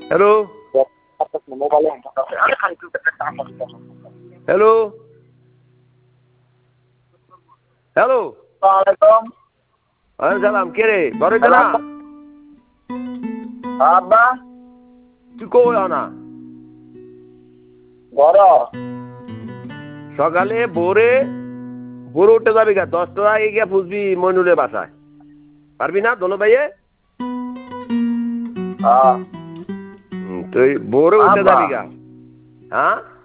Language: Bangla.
হ্যালো হ্যালো হ্যালো সালাম কে রে ঘরে না আব্বা তুই কই না বড় সকালে ভোরে ভোরে উঠে যাবি গা 10টার আগে গিয়া পুষবি মইনুলের বাসায় পারবি না দোনো ভাইয়ে হ্যাঁ তুই ভোরে উঠে আব্বা। যাবি গা হ্যাঁ